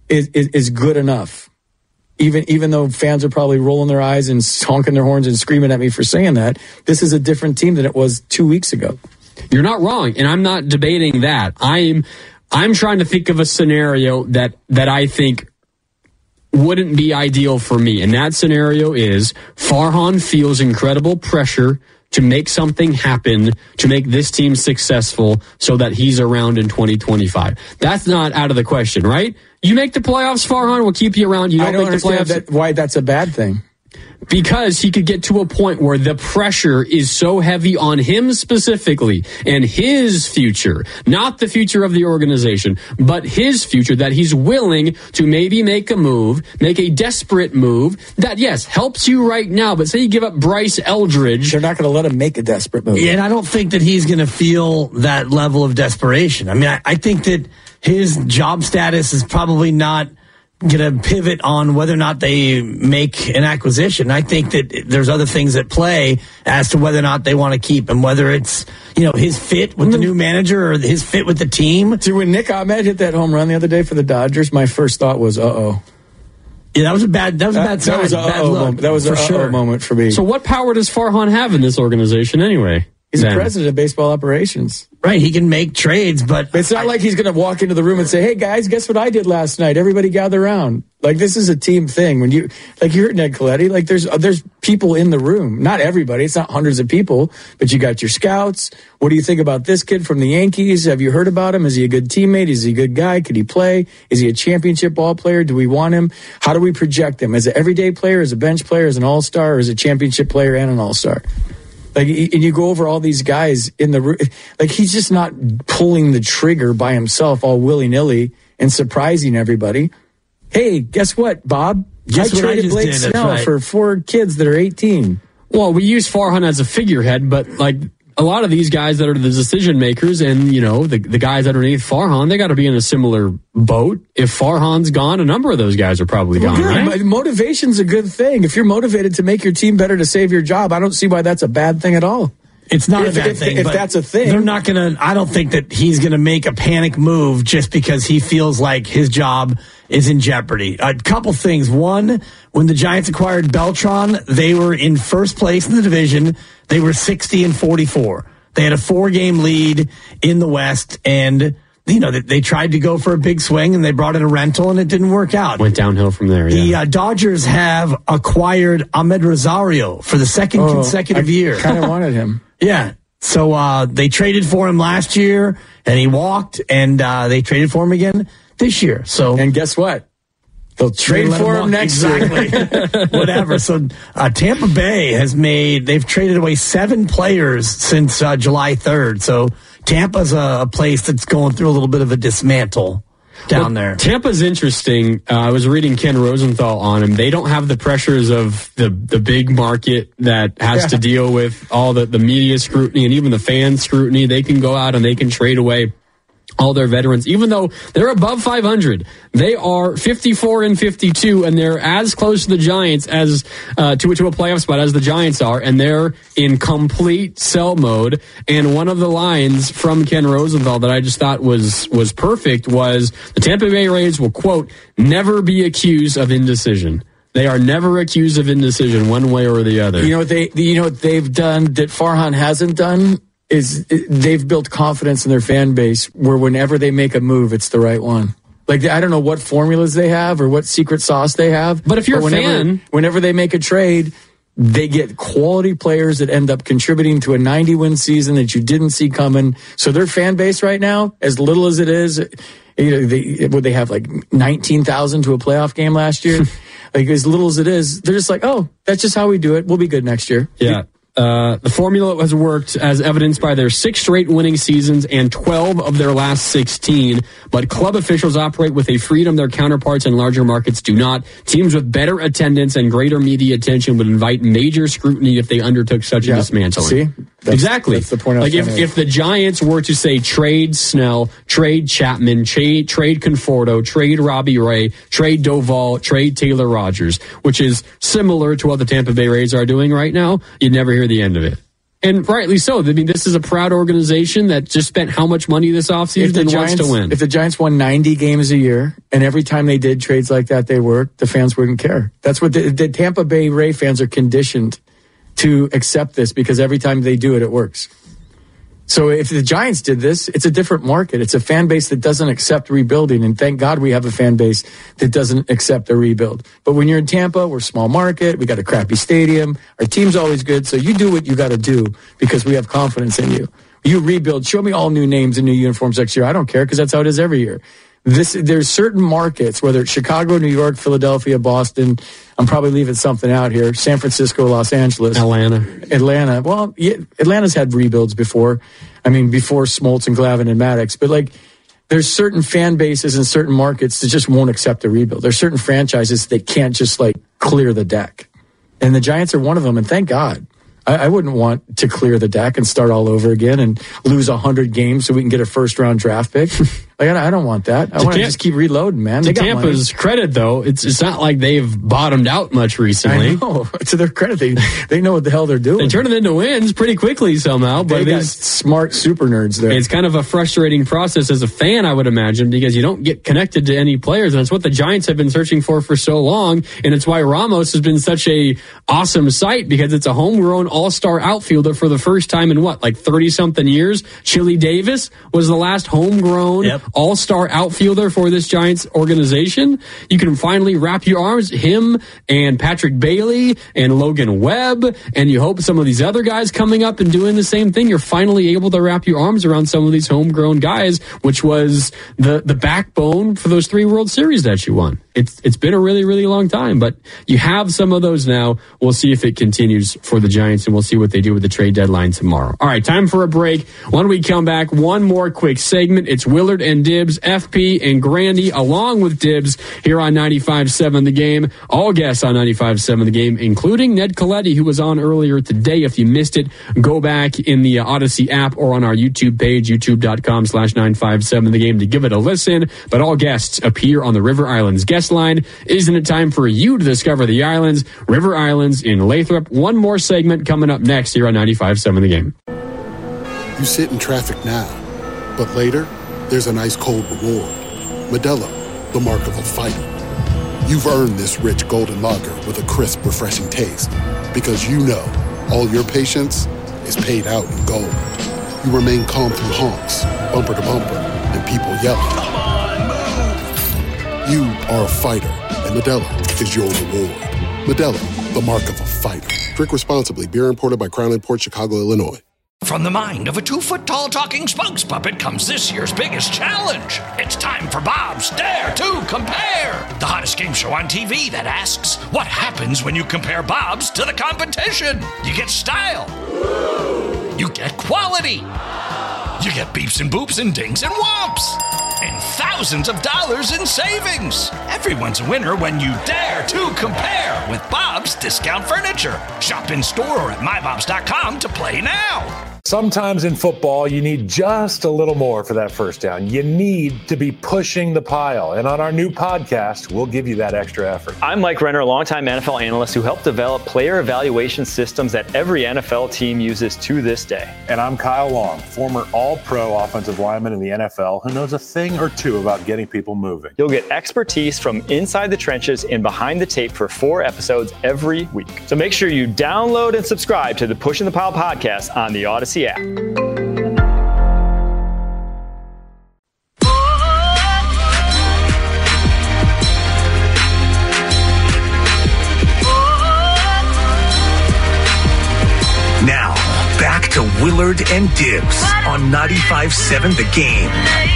is good enough. Even though fans are probably rolling their eyes and honking their horns and screaming at me for saying that, this is a different team than it was 2 weeks ago. You're not wrong, and I'm not debating that. I'm trying to think of a scenario that I think wouldn't be ideal for me. And that scenario is Farhan feels incredible pressure to make something happen, to make this team successful so that he's around in 2025. That's not out of the question, right? You make the playoffs, Farhan, we'll keep you around. You don't make the playoffs. Why that's a bad thing. Because he could get to a point where the pressure is so heavy on him specifically and his future, not the future of the organization, but his future, that he's willing to maybe make a move, make a desperate move that, yes, helps you right now. But say you give up Bryce Eldridge. They're not going to let him make a desperate move. Yeah, and I don't think that he's going to feel that level of desperation. I mean, I think that his job status is probably not going to pivot on whether or not they make an acquisition. I think that there's other things at play as to whether or not they want to keep him, whether it's, his fit with the new manager or his fit with the team. See, when Nick Ahmed hit that home run the other day for the Dodgers, my first thought was, uh-oh. Yeah, that was a bad sign. That was a uh-oh moment for me. So what power does Farhan have in this organization anyway? He's the president of baseball operations. Right, he can make trades, but it's not like he's going to walk into the room and say, "Hey guys, guess what I did last night? Everybody gather around." Like, this is a team thing. When you heard Ned Colletti, like there's people in the room. Not everybody. It's not hundreds of people, but you got your scouts. What do you think about this kid from the Yankees? Have you heard about him? Is he a good teammate? Is he a good guy? Could he play? Is he a championship ball player? Do we want him? How do we project him? As an everyday player, as a bench player, as an all-star, or as a championship player and an all-star? Like, and you go over all these guys in the, like, he's just not pulling the trigger by himself all willy-nilly and surprising everybody. Hey, guess what, Bob? I traded Blake Snell for 4 kids that are 18. Well, we use Farhan as a figurehead, but like a lot of these guys that are the decision makers and, you know, the guys underneath Farhan, they got to be in a similar boat. If Farhan's gone, a number of those guys are probably gone, right? Motivation's a good thing. If you're motivated to make your team better to save your job, I don't see why that's a bad thing at all. It's not a bad thing. If that's a thing. They're not going to, I don't think that he's going to make a panic move just because he feels like his job is in jeopardy. A couple things. One, when the Giants acquired Beltran, they were in first place in the division. They were 60-44. They had a 4-game lead in the West, and you know they tried to go for a big swing, and they brought in a rental, and it didn't work out. Went downhill from there. The Dodgers have acquired Ahmed Rosario for the second consecutive year. Kind of wanted him. Yeah. So they traded for him last year, and he walked, and they traded for him again this year. So, and guess what? They'll trade for him next year. Whatever. So Tampa Bay they've traded away 7 players since July 3rd. So Tampa's a place that's going through a little bit of a dismantle down there. Tampa's interesting. I was reading Ken Rosenthal on him. They don't have the pressures of the big market that has to deal with all the media scrutiny and even the fan scrutiny. They can go out and they can trade away all their veterans, even though they're above 500. They are 54-52, and they're as close to the Giants as to a playoff spot as the Giants are, and they're in complete sell mode. And one of the lines from Ken Rosenthal that I just thought was perfect was the Tampa Bay Rays will, quote, never be accused of indecision. They are never accused of indecision one way or the other. You know what they've done that Farhan hasn't done? Is they've built confidence in their fan base where whenever they make a move, it's the right one. Like, I don't know what formulas they have or what secret sauce they have. But if you're a fan, whenever they make a trade, they get quality players that end up contributing to a 90-win season that you didn't see coming. So their fan base right now, as little as it is, you know, they have like 19,000 to a playoff game last year. Like, as little as it is, they're just like, oh, that's just how we do it. We'll be good next year. Yeah. The formula has worked as evidenced by their 6 straight winning seasons and 12 of their last 16. But club officials operate with a freedom their counterparts in larger markets do not. Teams with better attendance and greater media attention would invite major scrutiny if they undertook such a dismantling. See? Exactly. That's the point. Like if the Giants were to say trade Snell, trade Chapman, trade Conforto, trade Robbie Ray, trade Doval, trade Taylor Rogers, which is similar to what the Tampa Bay Rays are doing right now, you'd never hear the end of it. And rightly so. I mean, this is a proud organization that just spent how much money this offseason and wants to win. If the Giants won 90 games a year, and every time they did trades like that, they worked, the fans wouldn't care. That's what the Tampa Bay Ray fans are conditioned to accept this because every time they do it, it works. So if the Giants did this, it's a different market. It's a fan base that doesn't accept rebuilding. And thank God we have a fan base that doesn't accept a rebuild. But when you're in Tampa, we're a small market. We got a crappy stadium. Our team's always good. So you do what you got to do because we have confidence in you. You rebuild. Show me all new names and new uniforms next year. I don't care because that's how it is every year. There's certain markets, whether it's Chicago, New York, Philadelphia, Boston. I'm probably leaving something out here. San Francisco, Los Angeles. Atlanta. Well, yeah, Atlanta's had rebuilds before. I mean, before Smoltz and Glavine and Maddox. But, like, there's certain fan bases in certain markets that just won't accept a rebuild. There's certain franchises that can't just, like, clear the deck. And the Giants are one of them, and thank God. I wouldn't want to clear the deck and start all over again and lose 100 games so we can get a first-round draft pick. Like, I don't want that. I want to just keep reloading, man. To Tampa's credit, though, it's not like they've bottomed out much recently. I know. To their credit, they know what the hell they're doing. They turn it into wins pretty quickly somehow. But they got smart super nerds there. It's kind of a frustrating process as a fan, I would imagine, because you don't get connected to any players. And it's what the Giants have been searching for so long. And it's why Ramos has been such a awesome sight, because it's a homegrown all-star outfielder for the first time in, 30-something years? Chili Davis was the last homegrown all-star outfielder for this Giants organization. You can finally wrap your arms, him and Patrick Bailey and Logan Webb, and you hope some of these other guys coming up and doing the same thing. You're finally able to wrap your arms around some of these homegrown guys, which was the backbone for those 3 World Series that you won. It's been a really, really long time, but you have some of those now. We'll see if it continues for the Giants, and we'll see what they do with the trade deadline tomorrow. All right, time for a break. When we come back, one more quick segment. It's Willard and Dibbs, FP and Grandy, along with Dibbs here on 95.7 The Game. All guests on 95.7 The Game, including Ned Colletti, who was on earlier today. If you missed it, go back in the Odyssey app or on our YouTube page, youtube.com/957 The Game, to give it a listen. But all guests appear on the River Islands guest line. Isn't it time for you to discover the islands? River Islands in Lathrop. One more segment coming up next here on 95.7 The Game. You sit in traffic now, but later, there's an ice-cold reward. Modelo, the mark of a fighter. You've earned this rich golden lager with a crisp, refreshing taste. Because you know, all your patience is paid out in gold. You remain calm through honks, bumper to bumper, and people yelling. Come on, move! You are a fighter, and Modelo is your reward. Modelo, the mark of a fighter. Drink responsibly. Beer imported by Crown Imports, Chicago, Illinois. From the mind of a 2-foot-tall talking spokes puppet comes this year's biggest challenge. It's time for Bob's Dare to Compare, the hottest game show on TV that asks, what happens when you compare Bob's to the competition? You get style. You get quality. You get beeps and boops and dings and whomps. And thousands of dollars in savings. Everyone's a winner when you dare to compare with Bob's Discount Furniture. Shop in store or at mybobs.com to play now. Sometimes in football, you need just a little more for that first down. You need to be pushing the pile. And on our new podcast, we'll give you that extra effort. I'm Mike Renner, a longtime NFL analyst who helped develop player evaluation systems that every NFL team uses to this day. And I'm Kyle Long, former all-pro offensive lineman in the NFL who knows a thing or two about getting people moving. You'll get expertise from inside the trenches and behind the tape for 4 episodes every week. So make sure you download and subscribe to the Pushing the Pile podcast on the Odyssey app. Now, back to Willard and Dibbs on 95.7 The Game.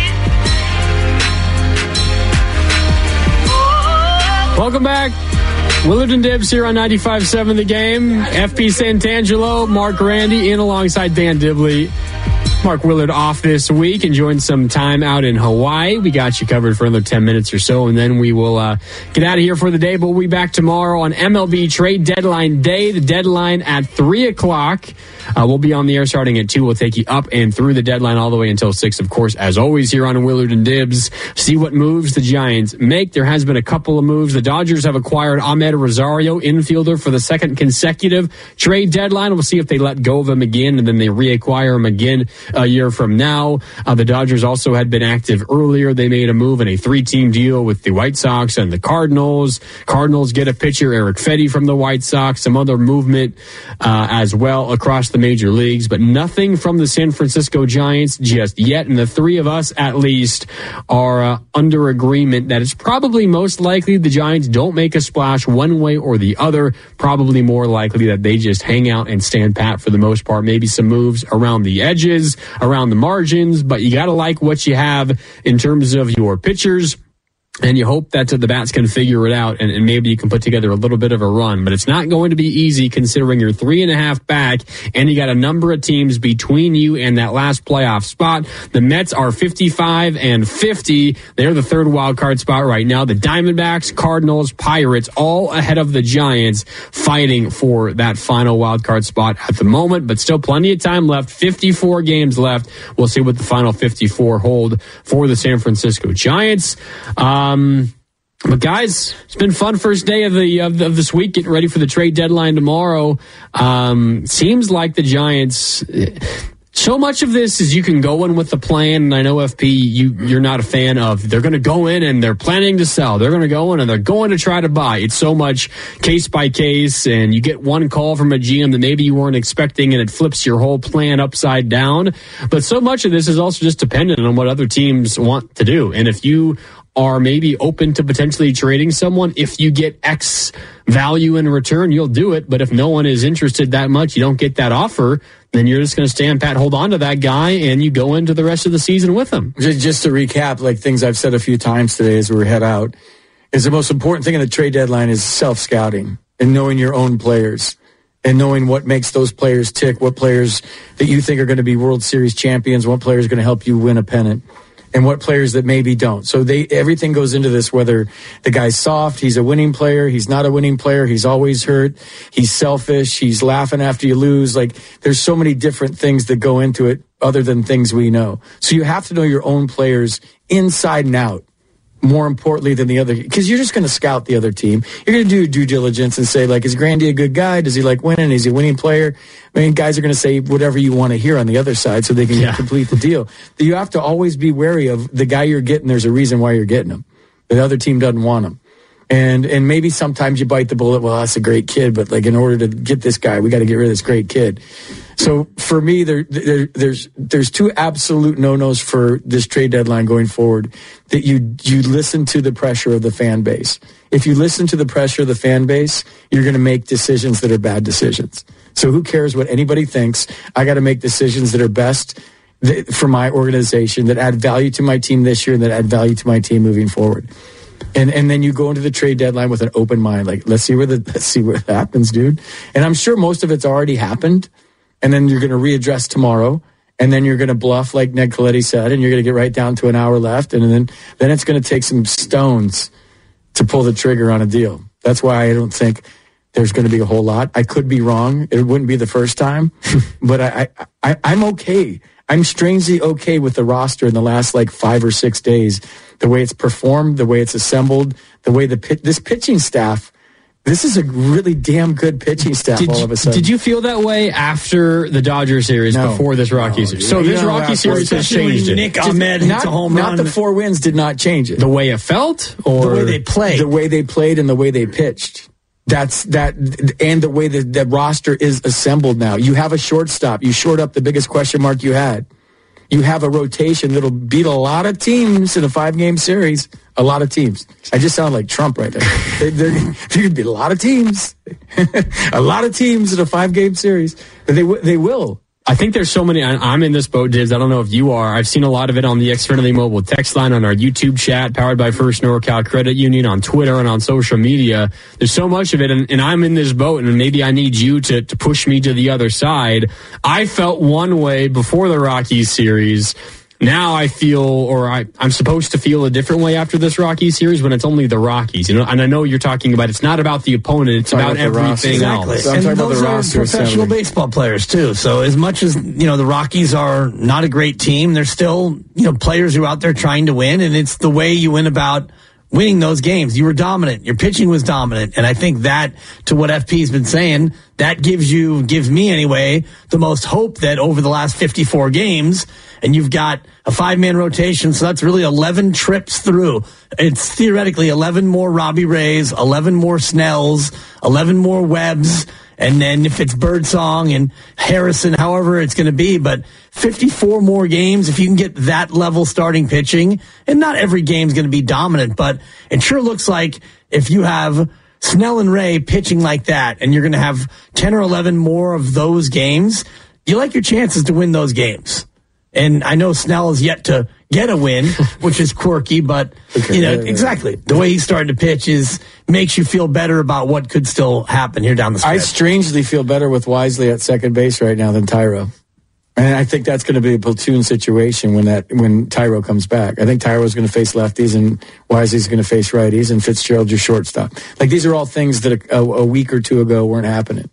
Welcome back. Willard and Dibbs here on 95.7 The Game. FP Santangelo, Mark Randy in alongside Dan Dibley. Mark Willard off this week, enjoying some time out in Hawaii. We got you covered for another 10 minutes or so, and then we will get out of here for the day. But we'll be back tomorrow on MLB Trade Deadline Day. The deadline at 3 o'clock. We'll be on the air starting at 2. We'll take you up and through the deadline all the way until 6, of course, as always, here on Willard and Dibbs. See what moves the Giants make. There has been a couple of moves. The Dodgers have acquired Ahmed Rosario, infielder, for the second consecutive trade deadline. We'll see if they let go of him again and then they reacquire him again a year from now. The Dodgers also had been active earlier. They made a move in a 3-team deal with the White Sox and the Cardinals. Cardinals get a pitcher, Eric Fetty, from the White Sox. Some other movement as well across the major leagues, but nothing from the San Francisco Giants just yet. And the three of us, at least, are under agreement that it's probably most likely the Giants don't make a splash one way or the other. Probably more likely that they just hang out and stand pat for the most part. Maybe some moves around the edges, around the margins, but you got to like what you have in terms of your pitchers. And you hope that the bats can figure it out and maybe you can put together a little bit of a run. But it's not going to be easy considering you're 3.5 back and you got a number of teams between you and that last playoff spot. The Mets are 55-50. They're the third wild card spot right now. The Diamondbacks, Cardinals, Pirates, all ahead of the Giants, fighting for that final wild card spot at the moment. But still plenty of time left. 54 games left. We'll see what the final 54 hold for the San Francisco Giants. But guys, it's been fun first day of this week, getting ready for the trade deadline tomorrow. Seems like the Giants, So much of this is you can go in with the plan, and I know FP, you're not a fan of, they're going to go in and they're planning to sell. They're going to go in and they're going to try to buy. It's so much case by case, and you get one call from a GM that maybe you weren't expecting, and it flips your whole plan upside down. But so much of this is also just dependent on what other teams want to do. And if you are maybe open to potentially trading someone, if you get X value in return, you'll do it. But if no one is interested that much, you don't get that offer, then you're just going to stand pat, hold on to that guy, and you go into the rest of the season with him. Just to recap, like things I've said a few times today as we head out, is the most important thing in the trade deadline is self-scouting and knowing your own players and knowing what makes those players tick, what players that you think are going to be World Series champions, what players are going to help you win a pennant, and what players that maybe don't. So everything goes into this, whether the guy's soft, he's a winning player, he's not a winning player, he's always hurt, he's selfish, he's laughing after you lose. Like, there's so many different things that go into it other than things we know. So you have to know your own players inside and out, more importantly than the other, because you're just going to scout the other team. You're going to do due diligence and say, like, is Grandy a good guy? Does he like winning? Is he a winning player? I mean, guys are going to say whatever you want to hear on the other side so they can complete the deal. You have to always be wary of the guy you're getting. There's a reason why you're getting him. The other team doesn't want him. And maybe sometimes you bite the bullet. Well, that's a great kid, but like, in order to get this guy, we got to get rid of this great kid. So for me, there's two absolute no-nos for this trade deadline going forward. That you listen to the pressure of the fan base. If you listen to the pressure of the fan base, you're going to make decisions that are bad decisions. So who cares what anybody thinks? I got to make decisions that are best for my organization, that add value to my team this year and that add value to my team moving forward. And then you go into the trade deadline with an open mind. Like, let's see what happens, dude. And I'm sure most of it's already happened. And then you're going to readdress tomorrow. And then you're going to bluff, like Ned Coletti said, and you're going to get right down to an hour left. And then it's going to take some stones to pull the trigger on a deal. That's why I don't think there's going to be a whole lot. I could be wrong. It wouldn't be the first time. But I'm okay. I'm strangely okay with the roster in the last like 5 or 6 days. The way it's performed, the way it's assembled, the way this pitching staff, this is a really damn good pitching staff all of a sudden. Did you feel that way after the Dodgers series, before this Rockies series? So this Rocky series has changed it. Nick Ahmed hits a home run. Not the 4 wins did not change it. The way it felt? Or the way they played. The way they played and the way they pitched. That's that, and the way the roster is assembled now. You have a shortstop. You short up the biggest question mark you had. You have a rotation that'll beat a lot of teams in a 5-game series. A lot of teams. I just sound like Trump right there. There could be a lot of teams. A lot of teams in a 5-game series. But they will. I think there's so many. I'm in this boat, Diz. I don't know if you are. I've seen a lot of it on the Xfinity Mobile text line, on our YouTube chat, powered by First NorCal Credit Union, on Twitter and on social media. There's so much of it, and I'm in this boat, and maybe I need you to push me to the other side. I felt one way before the Rockies series. Now I feel, or I'm supposed to feel a different way after this Rockies series when it's only the Rockies. You know, and I know you're talking about it's not about the opponent, it's about everything else. So I'm talking about the roster. Professional baseball players too. So as much as the Rockies are not a great team, they're still players who are out there trying to win, and it's the way you win about winning those games. You were dominant. Your pitching was dominant. And I think that, to what FP's been saying, that gives me anyway, the most hope that over the last 54 games, and you've got a 5-man rotation, so that's really 11 trips through. It's theoretically 11 more Robbie Rays, 11 more Snells, 11 more Webbs, and then if it's Birdsong and Harrison, however it's going to be, but 54 more games, if you can get that level starting pitching, and not every game's going to be dominant, but it sure looks like if you have Snell and Ray pitching like that, and you're going to have 10 or 11 more of those games, you like your chances to win those games. And I know Snell is yet to get a win, which is quirky, but exactly. The way he's starting to pitch makes you feel better about what could still happen here down the stretch. I strangely feel better with Wisely at second base right now than Tyro. And I think that's going to be a platoon situation when Tyro comes back. I think Tyro's going to face lefties and Wisely's going to face righties and Fitzgerald's your shortstop. Like, these are all things that a week or two ago weren't happening.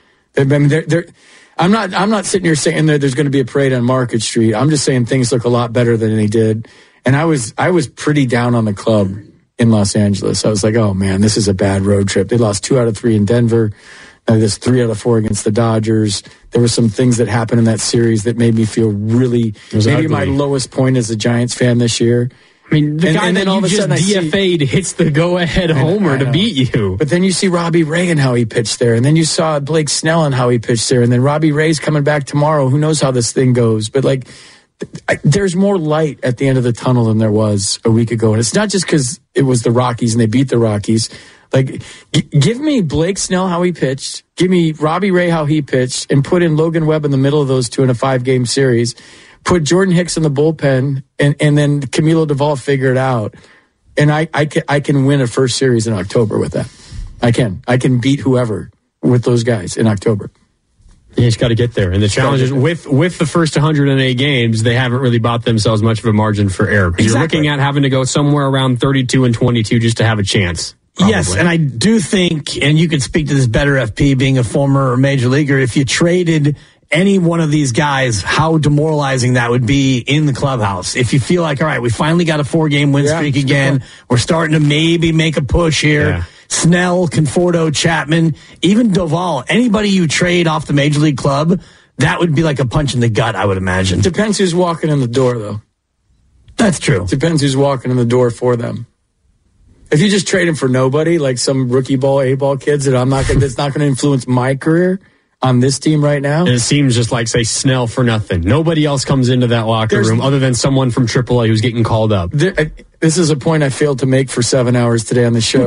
I'm not sitting here saying that there's going to be a parade on Market Street. I'm just saying things look a lot better than they did. And I was pretty down on the club in Los Angeles. I was like, oh man, this is a bad road trip. They lost 2 out of 3 in Denver. There's 3 out of 4 against the Dodgers. There were some things that happened in that series that made me feel really, maybe ugly. My lowest point as a Giants fan this year. I mean, the guy that you just DFA'd hits the go-ahead homer to beat you. But then you see Robbie Ray and how he pitched there. And then you saw Blake Snell and how he pitched there. And then Robbie Ray's coming back tomorrow. Who knows how this thing goes? But, like, there's more light at the end of the tunnel than there was a week ago. And it's not just because it was the Rockies and they beat the Rockies. Like, give me Blake Snell how he pitched. Give me Robbie Ray how he pitched. And put in Logan Webb in the middle of those 2 in a 5-game series. Put Jordan Hicks in the bullpen, and then Camilo Duvall figure it out. And I can win a first series in October with that. I can beat whoever with those guys in October. You just got to get there. And the challenge is with the first 108 games, they haven't really bought themselves much of a margin for error. Because you're looking at having to go somewhere around 32 and 22 just to have a chance. Probably. Yes, and I do think, and you could speak to this better, FP, being a former major leaguer, if you traded any one of these guys, how demoralizing that would be in the clubhouse. If you feel like, all right, we finally got a 4-game win streak again. We're starting to maybe make a push here. Yeah. Snell, Conforto, Chapman, even Duvall, anybody you trade off the major league club, that would be like a punch in the gut, I would imagine. Depends who's walking in the door, though. That's true. Depends who's walking in the door for them. If you just trade him for nobody, like some rookie ball, A-ball kids that's not going to influence my career on this team right now. And it seems just like, say, Snell for nothing. Nobody else comes into that locker room other than someone from AAA who's getting called up. This is a point I failed to make for 7 hours today on the show.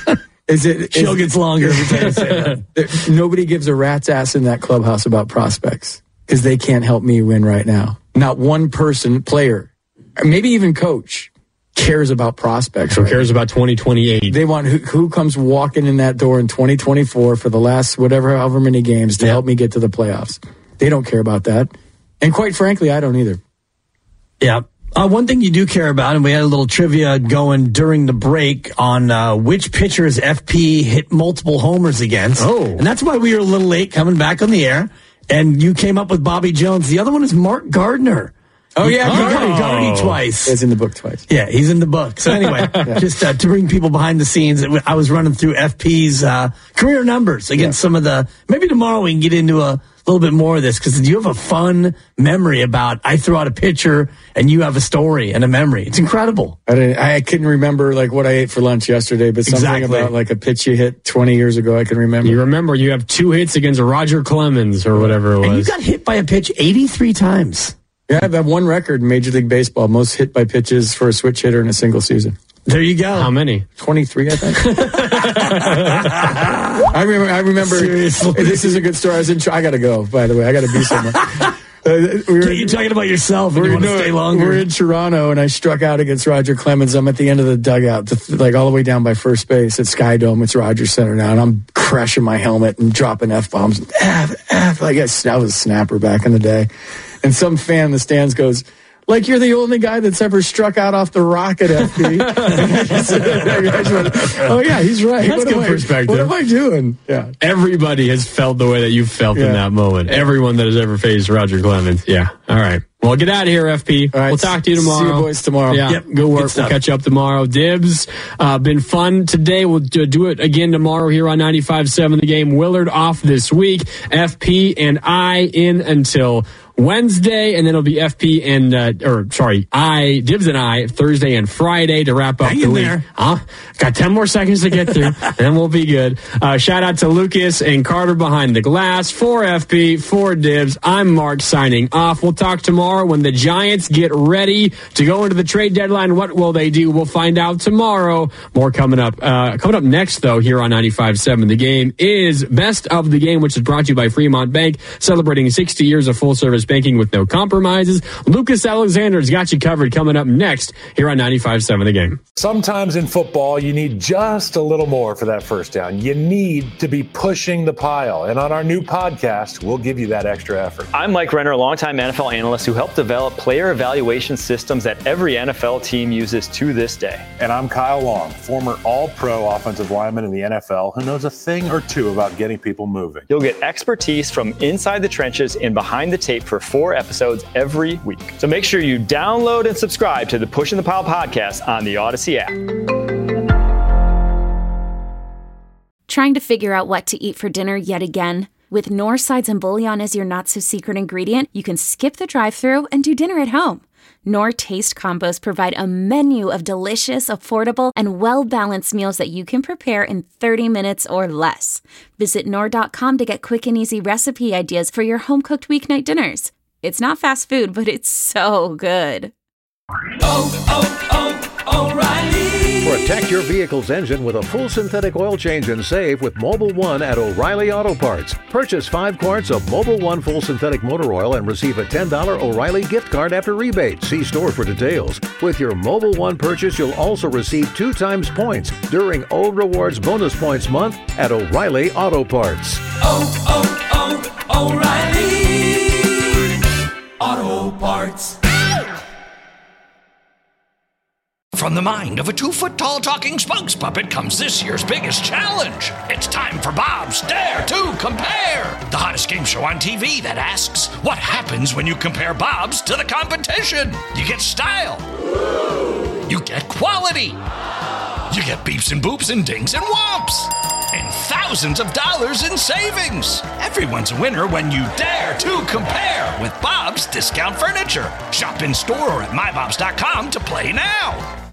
Show gets longer every time you say that. Nobody gives a rat's ass in that clubhouse about prospects because they can't help me win right now. Not one person, player, maybe even coach, cares about prospects. Who cares about 2028? They want who comes walking in that door in 2024 for the last however many games to help me get to the playoffs. They don't care about that. And quite frankly, I don't either. Yeah. One thing you do care about, and we had a little trivia going during the break on which pitchers FP hit multiple homers against. Oh. And that's why we were a little late coming back on the air. And you came up with Bobby Jones. The other one is Mark Gardner. Oh, yeah. Gardy twice. He's in the book twice. Yeah, he's in the book. So anyway, just to bring people behind the scenes, I was running through FP's career numbers against some of the, maybe tomorrow we can get into a little bit more of this because you have a fun memory about I threw out a pitcher and you have a story and a memory. It's incredible. I couldn't remember like what I ate for lunch yesterday, but something about like a pitch you hit 20 years ago I can remember. You remember you have 2 hits against Roger Clemens or whatever it was. And you got hit by a pitch 83 times. Yeah, I have one record in Major League Baseball, most hit by pitches for a switch hitter in a single season. There you go. How many? 23, I think. I remember. Seriously. This is a good story. I got to go, by the way. I got to be somewhere. You're talking about yourself and you want to stay longer. We're in Toronto, and I struck out against Roger Clemens. I'm at the end of the dugout, like all the way down by first base at Sky Dome. It's Rogers Center now, and I'm crashing my helmet and dropping F-bombs. Like I was a snapper back in the day. And some fan in the stands goes, like you're the only guy that's ever struck out off the rocket, FP. Oh, yeah, he's right. That's good perspective. What am I doing? Yeah. Everybody has felt the way that you've felt in that moment. Everyone that has ever faced Roger Clemens. Yeah. All right. Well, get out of here, FP. All right. We'll talk to you tomorrow. See you boys tomorrow. Yeah. Yep. Good work. We'll catch up tomorrow. Dibs, been fun today. We'll do it again tomorrow here on 95.7 The Game. Willard off this week. FP and I in until Wednesday, and then it'll be FP and Dibs and I Thursday and Friday to wrap up the week. Got 10 more seconds to get through, and we'll be good. Shout out to Lucas and Carter behind the glass. For FP, for Dibs, I'm Mark signing off. We'll talk tomorrow when the Giants get ready to go into the trade deadline. What will they do? We'll find out tomorrow. More coming up. Coming up next, though, here on 95.7 The Game is Best of the Game, which is brought to you by Fremont Bank, celebrating 60 years of full-service banking with no compromises. Lucas Alexander's got you covered coming up next here on 95.7 The Game. Sometimes in football, you need just a little more for that first down. You need to be pushing the pile. And on our new podcast, we'll give you that extra effort. I'm Mike Renner, a longtime NFL analyst who helped develop player evaluation systems that every NFL team uses to this day. And I'm Kyle Long, former all-pro offensive lineman in the NFL who knows a thing or two about getting people moving. You'll get expertise from inside the trenches and behind the tape for 4 episodes every week. So make sure you download and subscribe to the Pushing the Pile podcast on the Odyssey app. Trying to figure out what to eat for dinner yet again? With Knorr sides and bouillon as your not-so-secret ingredient, you can skip the drive-thru and do dinner at home. Knorr Taste Combos provide a menu of delicious, affordable, and well-balanced meals that you can prepare in 30 minutes or less. Visit Knorr.com to get quick and easy recipe ideas for your home-cooked weeknight dinners. It's not fast food, but it's so good. O'Reilly! Protect your vehicle's engine with a full synthetic oil change and save with Mobil 1 at O'Reilly Auto Parts. Purchase 5 quarts of Mobil 1 full synthetic motor oil and receive a $10 O'Reilly gift card after rebate. See store for details. With your Mobil 1 purchase, you'll also receive 2 times points during O Rewards Bonus Points Month at O'Reilly Auto Parts. O'Reilly Auto Parts. From the mind of a 2-foot-tall talking spokes puppet comes this year's biggest challenge. It's time for Bob's Dare to Compare, the hottest game show on TV that asks, what happens when you compare Bob's to the competition? You get style. You get quality. You get beeps and boops and dings and whomps. And thousands of dollars in savings. Everyone's a winner when you dare to compare with Bob's Discount Furniture. Shop in store or at mybobs.com to play now.